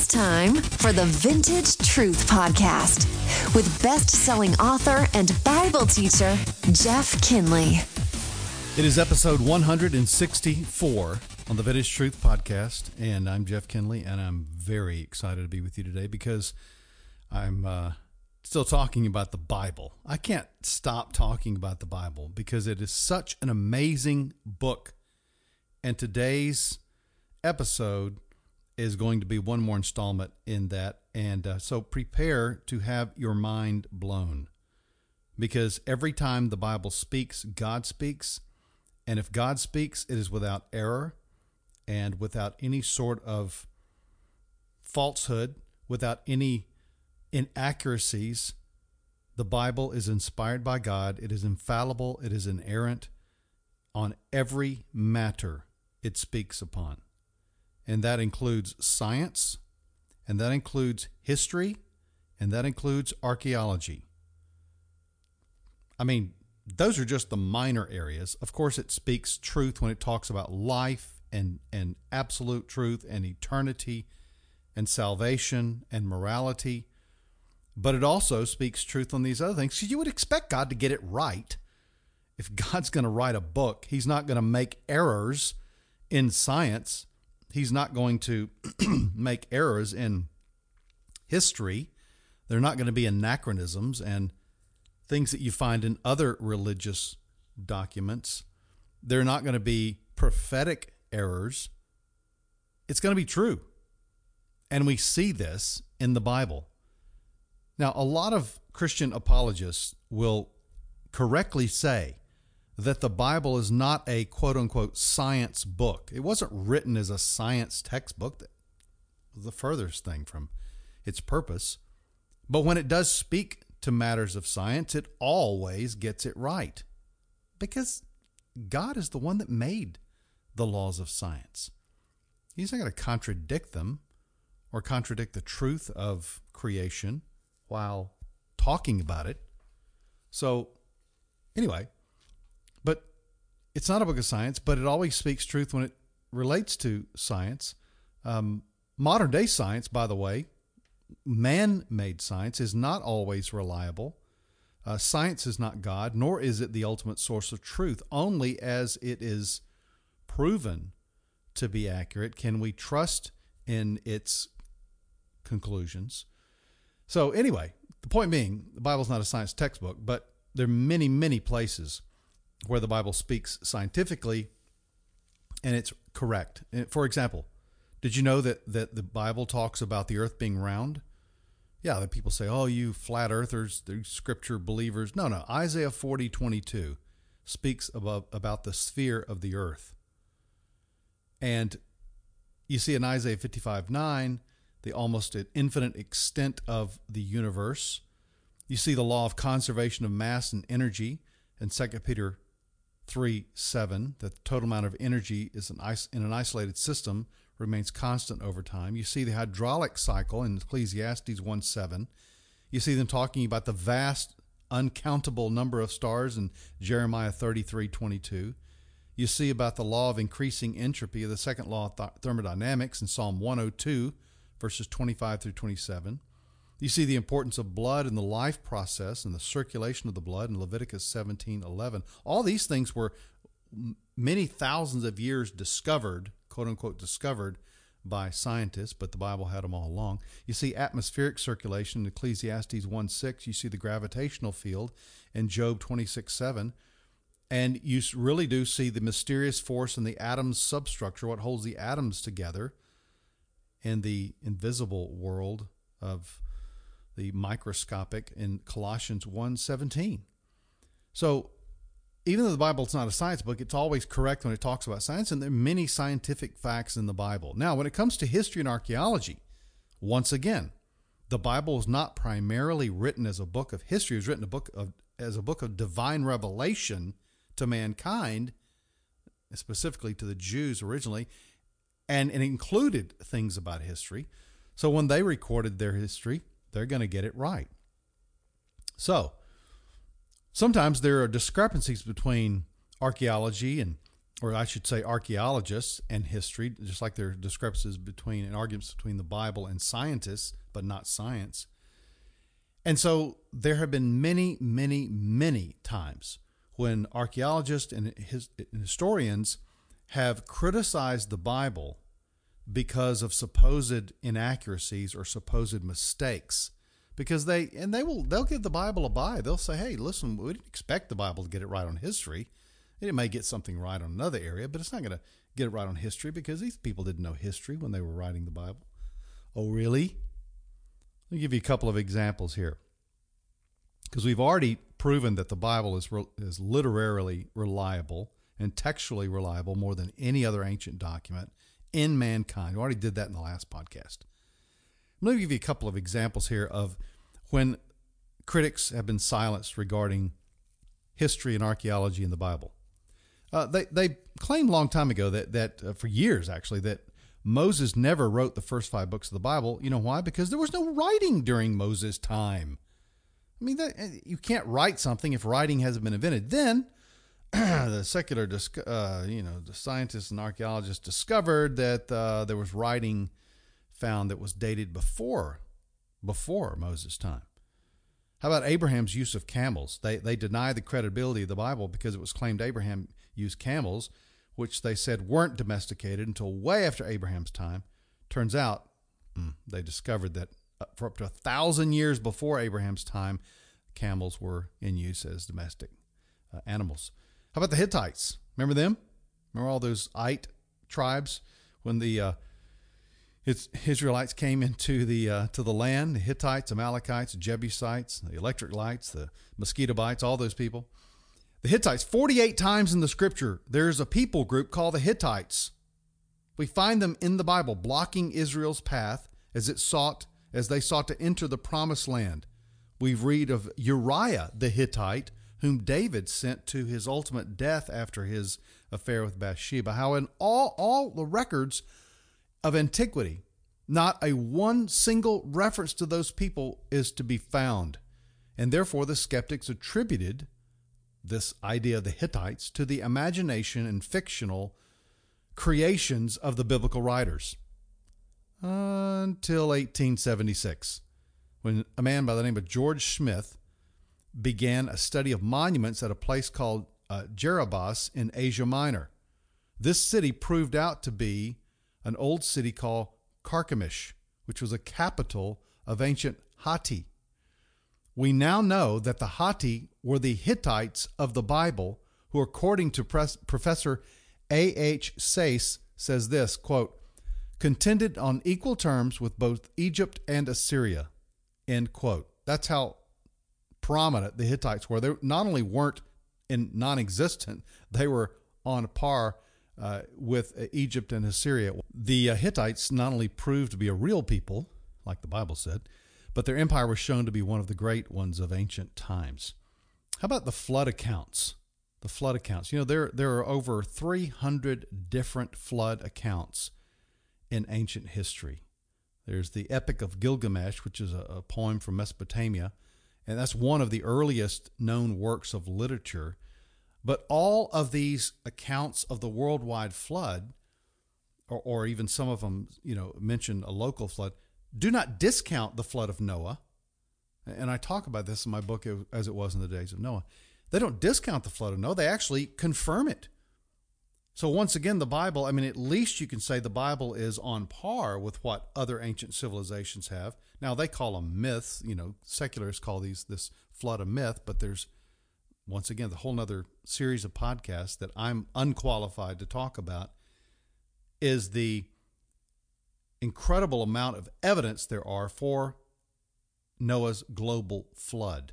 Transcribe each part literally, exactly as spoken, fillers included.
It's time for the Vintage Truth Podcast with best-selling author and Bible teacher, Jeff Kinley. It is episode one hundred sixty-four on the Vintage Truth Podcast, and I'm Jeff Kinley, and I'm very excited to be with you today because I'm uh, still talking about the Bible. I can't stop talking about the Bible because it is such an amazing book, and today's episode is going to be one more installment in that. And uh, so prepare to have your mind blown, because every time the Bible speaks, God speaks. And if God speaks, it is without error and without any sort of falsehood, without any inaccuracies. The Bible is inspired by God. It is infallible. It is inerrant on every matter it speaks upon. And that includes science, and that includes history, and that includes archaeology. I mean, those are just the minor areas. Of course, it speaks truth when it talks about life and, and absolute truth and eternity and salvation and morality. But it also speaks truth on these other things. So you would expect God to get it right. If God's going to write a book, he's not going to make errors in science. He's not going to make errors in history. They're not going to be anachronisms and things that you find in other religious documents. They're not going to be prophetic errors. It's going to be true. And we see this in the Bible. Now, a lot of Christian apologists will correctly say that the Bible is not a quote-unquote science book. It wasn't written as a science textbook. That was the furthest thing from its purpose. But when it does speak to matters of science, it always gets it right, because God is the one that made the laws of science. He's not going to contradict them or contradict the truth of creation while talking about it. So anyway, but it's not a book of science, but it always speaks truth when it relates to science. Um, modern day science, by the way, man-made science, is not always reliable. Uh, science is not God, nor is it the ultimate source of truth. Only as it is proven to be accurate can we trust in its conclusions. So anyway, the point being, the Bible's not a science textbook, but there are many, many places where the Bible speaks scientifically and it's correct. For example, did you know that, that the Bible talks about the earth being round? Yeah, that people say, oh, you flat earthers, the scripture believers. No, no. Isaiah forty twenty-two speaks about, about the sphere of the earth. And you see in Isaiah fifty-five nine, the almost infinite extent of the universe. You see the law of conservation of mass and energy in Second Peter three seven, that the total amount of energy is an is- in an isolated system remains constant over time. You see the hydraulic cycle in Ecclesiastes one seven. You see them talking about the vast, uncountable number of stars in Jeremiah thirty-three twenty-two. You see about the law of increasing entropy, of the second law of th- thermodynamics in Psalm one oh two, verses twenty-five through twenty-seven. You see the importance of blood in the life process and the circulation of the blood in Leviticus seventeen eleven. All these things were many thousands of years discovered, quote unquote discovered, by scientists, but the Bible had them all along. You see atmospheric circulation in Ecclesiastes one six. You see the gravitational field in Job twenty-six seven. And you really do see the mysterious force in the atom's substructure, what holds the atoms together in the invisible world of the microscopic in Colossians one seventeen. So even though the Bible's not a science book, it's always correct when it talks about science, and there are many scientific facts in the Bible. Now, when it comes to history and archaeology, once again, the Bible is not primarily written as a book of history. It was written a book of, as a book of divine revelation to mankind, specifically to the Jews originally, and it included things about history. So when they recorded their history, they're going to get it right. So sometimes there are discrepancies between archaeology and or I should say archaeologists and history, just like there are discrepancies between and arguments between the Bible and scientists, but not science. And so there have been many, many, many times when archaeologists and his, historians have criticized the Bible because of supposed inaccuracies or supposed mistakes. Because they, and they will, they'll give the Bible a buy. They'll say, hey, listen, we didn't expect the Bible to get it right on history. It may get something right on another area, but it's not going to get it right on history because these people didn't know history when they were writing the Bible. Oh, really? Let me give you a couple of examples here. Because we've already proven that the Bible is, re- is literarily reliable and textually reliable more than any other ancient document in mankind. We already did that in the last podcast. Let me give you a couple of examples here of when critics have been silenced regarding history and archaeology in the Bible. Uh, they they claimed a long time ago that, that uh, for years actually, that Moses never wrote the first five books of the Bible. You know why? Because there was no writing during Moses' time. I mean, that, you can't write something if writing hasn't been invented. Then the secular, uh, you know, the scientists and archaeologists discovered that uh, there was writing found that was dated before before Moses' time. How about Abraham's use of camels? They they deny the credibility of the Bible because it was claimed Abraham used camels, which they said weren't domesticated until way after Abraham's time. Turns out mm, they discovered that for up to a thousand years before Abraham's time, camels were in use as domestic uh, animals. How about the Hittites? Remember them? Remember all those Ite tribes when the uh, Israelites came into the uh, to the land? The Hittites, Amalekites, Jebusites, the electric lights, the mosquito bites, all those people. The Hittites, forty-eight times in the scripture, there's a people group called the Hittites. We find them in the Bible blocking Israel's path as it sought, as they sought to enter the promised land. We read of Uriah the Hittite, whom David sent to his ultimate death after his affair with Bathsheba. How in all, all the records of antiquity, not a one single reference to those people is to be found. And therefore the skeptics attributed this idea of the Hittites to the imagination and fictional creations of the biblical writers. Until eighteen seventy-six, when a man by the name of George Smith began a study of monuments at a place called uh, Jerabas in Asia Minor. This city proved out to be an old city called Carchemish, which was a capital of ancient Hatti. We now know that the Hatti were the Hittites of the Bible, who, according to Pres- Professor A H Sayce, says this, quote, contended on equal terms with both Egypt and Assyria, end quote. That's how prominent the Hittites were. They not only weren't in non-existent, they were on par uh, with Egypt and Assyria. The uh, Hittites not only proved to be a real people, like the Bible said, but their empire was shown to be one of the great ones of ancient times. How about the flood accounts? The flood accounts. You know, there there are over three hundred different flood accounts in ancient history. There's the Epic of Gilgamesh, which is a, a poem from Mesopotamia, and that's one of the earliest known works of literature. But all of these accounts of the worldwide flood, or, or even some of them, you know, mention a local flood, do not discount the flood of Noah. And I talk about this in my book, As It Was in the Days of Noah. They don't discount the flood of Noah. They actually confirm it. So once again, the Bible, I mean, at least you can say the Bible is on par with what other ancient civilizations have. Now, they call them myths. You know, secularists call these this flood a myth, but there's, once again, the whole other series of podcasts that I'm unqualified to talk about is the incredible amount of evidence there are for Noah's global flood,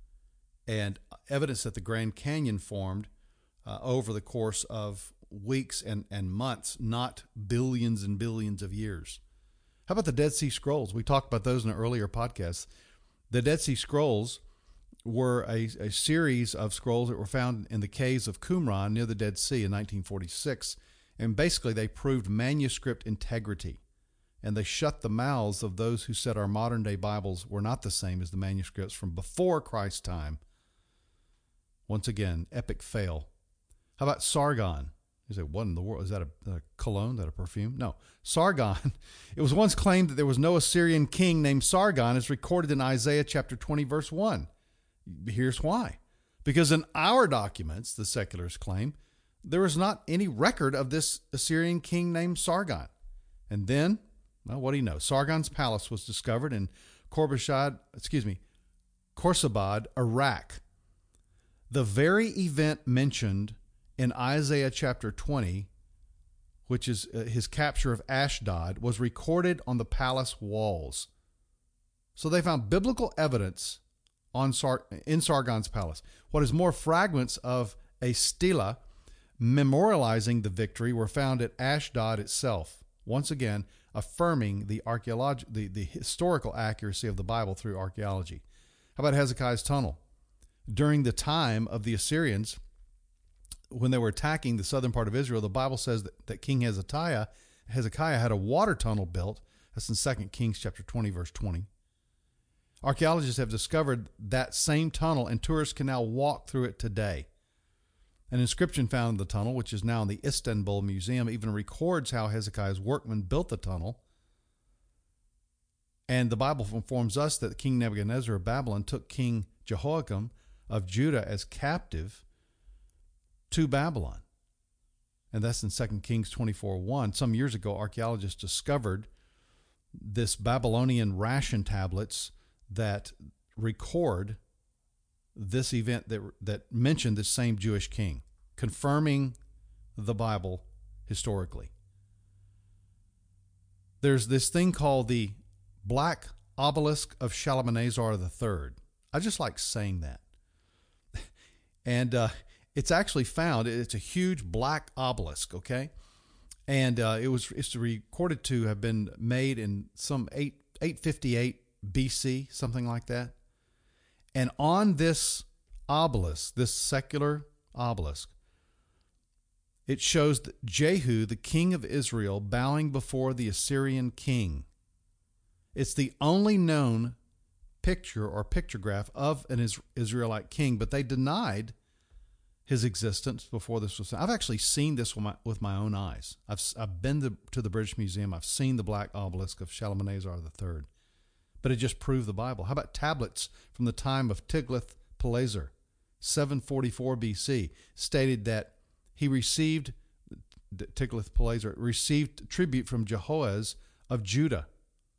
and evidence that the Grand Canyon formed uh, over the course of weeks and, and months, not billions and billions of years. How about the Dead Sea Scrolls? We talked about those in an earlier podcast. The Dead Sea Scrolls were a, a series of scrolls that were found in the caves of Qumran near the Dead Sea in nineteen forty-six, and basically they proved manuscript integrity. And they shut the mouths of those who said our modern-day Bibles were not the same as the manuscripts from before Christ's time. Once again, epic fail. How about Sargon? You say, what in the world? Is that a, a cologne? Is that a perfume? No. Sargon. It was once claimed that there was no Assyrian king named Sargon, as recorded in Isaiah chapter twenty, verse one. Here's why. Because in our documents, the seculars claim, there is not any record of this Assyrian king named Sargon. And then, well, what do you know? Sargon's palace was discovered in Khorbashad, excuse me, Khorsabad, Iraq. The very event mentioned in Isaiah chapter twenty, which is uh, his capture of Ashdod, was recorded on the palace walls. So they found biblical evidence on Sar- in Sargon's palace. What is more, fragments of a stela memorializing the victory were found at Ashdod itself, once again affirming the archaeolog- the, the historical accuracy of the Bible through archaeology. How about Hezekiah's tunnel? During the time of the Assyrians, when they were attacking the southern part of Israel, the Bible says that, that King Hezekiah, Hezekiah had a water tunnel built. That's in Second Kings chapter twenty, verse twenty. Archaeologists have discovered that same tunnel, and tourists can now walk through it today. An inscription found in the tunnel, which is now in the Istanbul Museum, even records how Hezekiah's workmen built the tunnel. And the Bible informs us that King Nebuchadnezzar of Babylon took King Jehoiakim of Judah as captive to Babylon. And that's in Second Kings twenty-four one. Some years ago, archaeologists discovered this Babylonian ration tablets that record this event that that mentioned this same Jewish king, confirming the Bible historically. There's this thing called the Black Obelisk of Shalmaneser the Third. I just like saying that. And uh, it's actually found, it's a huge black obelisk, okay? And uh, it was it's recorded to have been made in some eight, eight fifty-eight B C, something like that. And on this obelisk, this secular obelisk, it shows that Jehu, the king of Israel, bowing before the Assyrian king. It's the only known picture or pictograph of an Israelite king, but they denied his existence before this was. I've actually seen this with my, with my own eyes. I've I've been to, to the British Museum. I've seen the black obelisk of Shalmaneser the Third, but it just proved the Bible. How about tablets from the time of Tiglath-Pileser, seven forty-four B C, stated that he received Tiglath-Pileser received tribute from Jehoaz of Judah,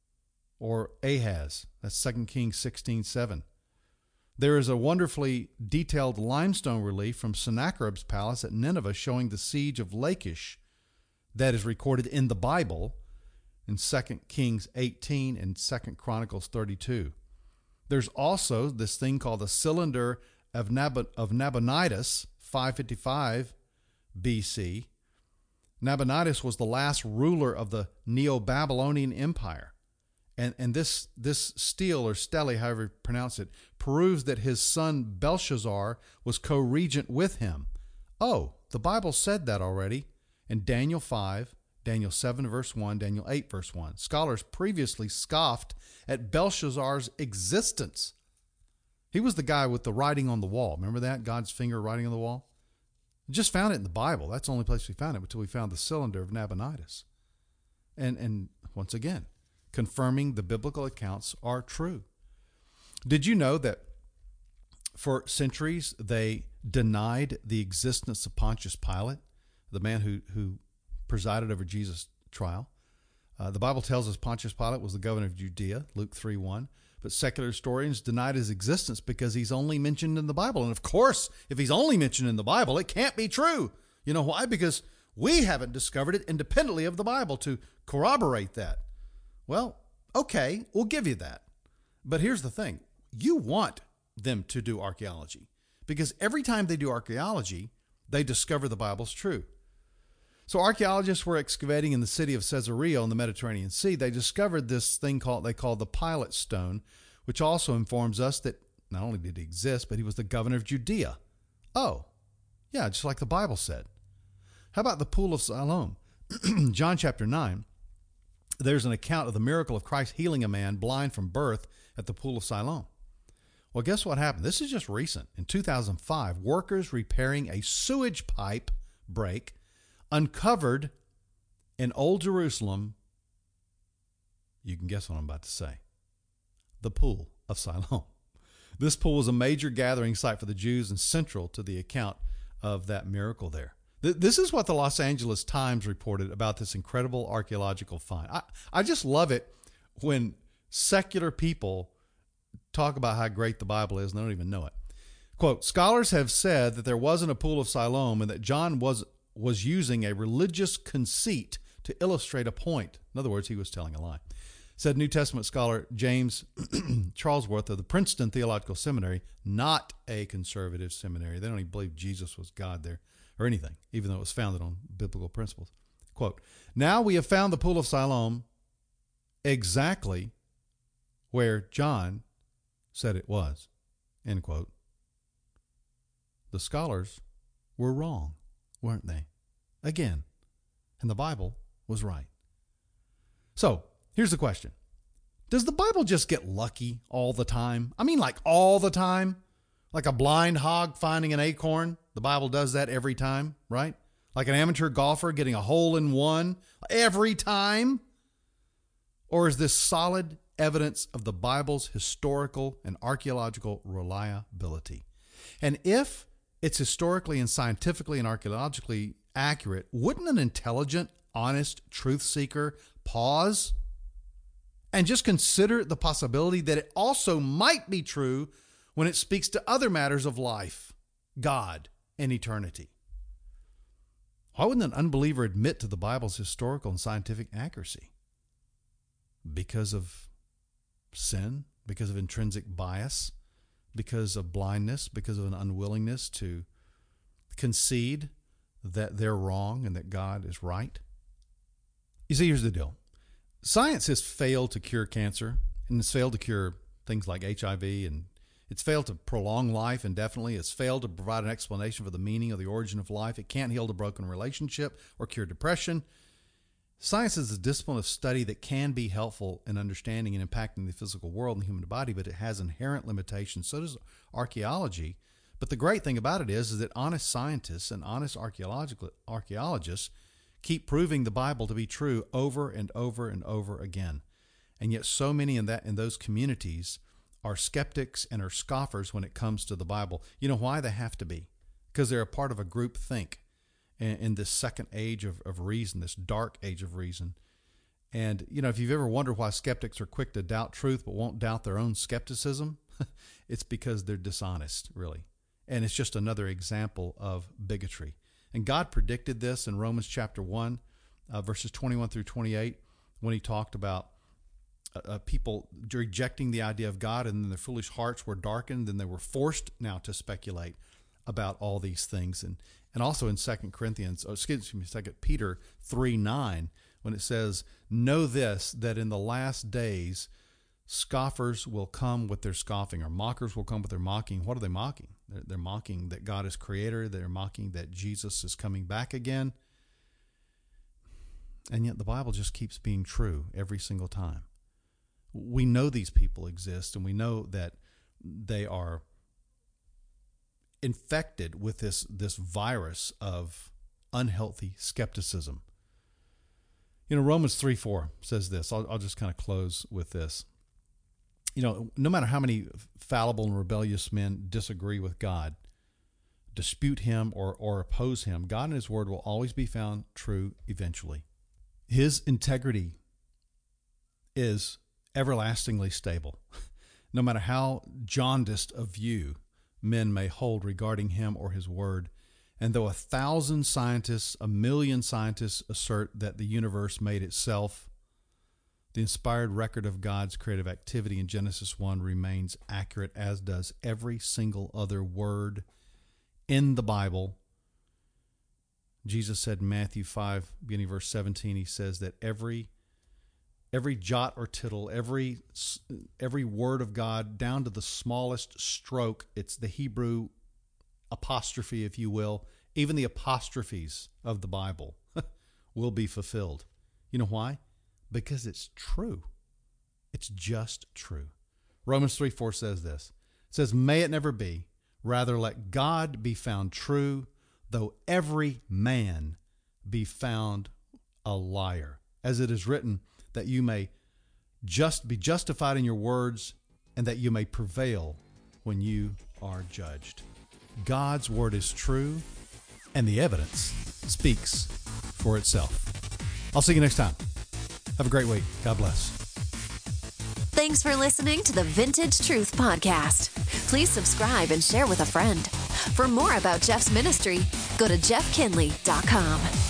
or Ahaz. That's Second Kings sixteen seven. There is a wonderfully detailed limestone relief from Sennacherib's palace at Nineveh showing the siege of Lachish that is recorded in the Bible in Second Kings eighteen and Second Chronicles thirty-two. There's also this thing called the Cylinder of, Nab- of Nabonidus, five fifty-five B C. Nabonidus was the last ruler of the Neo-Babylonian Empire. And and this this stele or stele, however you pronounce it, proves that his son Belshazzar was co-regent with him. Oh, the Bible said that already in Daniel five, Daniel seven verse one, Daniel eight verse one. Scholars previously scoffed at Belshazzar's existence. He was the guy with the writing on the wall. Remember that? God's finger writing on the wall? Just found it in the Bible. That's the only place we found it until we found the Cylinder of Nabonidus. And and once again, confirming the biblical accounts are true. Did you know that for centuries they denied the existence of Pontius Pilate, the man who, who presided over Jesus' trial? Uh, the Bible tells us Pontius Pilate was the governor of Judea, Luke three one, but secular historians denied his existence because he's only mentioned in the Bible. And of course, if he's only mentioned in the Bible, it can't be true. You know why? Because we haven't discovered it independently of the Bible to corroborate that. Well, okay, we'll give you that. But here's the thing. You want them to do archaeology because every time they do archaeology, they discover the Bible's true. So archaeologists were excavating in the city of Caesarea on the Mediterranean Sea. They discovered this thing called they call the Pilate Stone, which also informs us that not only did he exist, but he was the governor of Judea. Oh, yeah, just like the Bible said. How about the Pool of Siloam? John chapter nine. There's an account of the miracle of Christ healing a man blind from birth at the Pool of Siloam. Well, guess what happened? This is just recent. In two thousand five, workers repairing a sewage pipe break uncovered in Old Jerusalem, you can guess what I'm about to say, the Pool of Siloam. This pool was a major gathering site for the Jews and central to the account of that miracle there. This is what the Los Angeles Times reported about this incredible archaeological find. I, I just love it when secular people talk about how great the Bible is and they don't even know it. Quote, scholars have said that there wasn't a pool of Siloam and that John was, was using a religious conceit to illustrate a point. In other words, he was telling a lie. Said New Testament scholar James Charlesworth of the Princeton Theological Seminary, not a conservative seminary. They don't even believe Jesus was God there or anything, even though it was founded on biblical principles. Quote, now we have found the Pool of Siloam exactly where John said it was, end quote. The scholars were wrong, weren't they? Again, and the Bible was right. So, here's the question. Does the Bible just get lucky all the time? I mean, like all the time? Like a blind hog finding an acorn? The Bible does that every time, right? Like an amateur golfer getting a hole in one every time? Or is this solid evidence of the Bible's historical and archaeological reliability? And if it's historically and scientifically and archaeologically accurate, wouldn't an intelligent, honest truth seeker pause and just consider the possibility that it also might be true when it speaks to other matters of life, God, and eternity? Why wouldn't an unbeliever admit to the Bible's historical and scientific accuracy? Because of sin, because of intrinsic bias, because of blindness, because of an unwillingness to concede that they're wrong and that God is right? You see, here's the deal. Science has failed to cure cancer, and it's failed to cure things like H I V, and it's failed to prolong life indefinitely. It's failed to provide an explanation for the meaning of the origin of life. It can't heal a broken relationship or cure depression. Science is a discipline of study that can be helpful in understanding and impacting the physical world and the human body, but it has inherent limitations. So does archaeology. But the great thing about it is, is that honest scientists and honest archaeological archaeologists keep proving the Bible to be true over and over and over again. And yet so many in that in those communities are skeptics and are scoffers when it comes to the Bible. You know why? They have to be. Because they're a part of a group think in, in this second age of, of reason, this dark age of reason. And, you know, if you've ever wondered why skeptics are quick to doubt truth but won't doubt their own skepticism, it's because they're dishonest, really. And it's just another example of bigotry. And God predicted this in Romans chapter one, uh, verses twenty-one through twenty-eight, when he talked about uh, people rejecting the idea of God, and then their foolish hearts were darkened, and they were forced now to speculate about all these things. And and also in Second Corinthians, oh, excuse me, Second Peter three nine, when it says, know this, that in the last days scoffers will come with their scoffing, or mockers will come with their mocking. What are they mocking? They're, they're mocking that God is creator. They're mocking that Jesus is coming back again. And yet the Bible just keeps being true every single time. We know these people exist, and we know that they are infected with this, this virus of unhealthy skepticism. You know, Romans three four says this. I'll, I'll just kind of close with this. You know, no matter how many fallible and rebellious men disagree with God, dispute him or, or oppose him, God and his word will always be found true eventually. His integrity is everlastingly stable. No matter how jaundiced a view men may hold regarding him or his word, and though a thousand scientists, a million scientists assert that the universe made itself, the inspired record of God's creative activity in Genesis one remains accurate, as does every single other word in the Bible. Jesus said in Matthew five, beginning verse seventeen, he says that every every jot or tittle, every every word of God, down to the smallest stroke, it's the Hebrew apostrophe, if you will, even the apostrophes of the Bible will be fulfilled. You know why? Because it's true. It's just true. Romans three four says this. It says, may it never be. Rather, let God be found true, though every man be found a liar. As it is written, that you may just be justified in your words and that you may prevail when you are judged. God's word is true, and the evidence speaks for itself. I'll see you next time. Have a great week. God bless. Thanks for listening to the Vintage Truth Podcast. Please subscribe and share with a friend. For more about Jeff's ministry, go to jeff kinley dot com.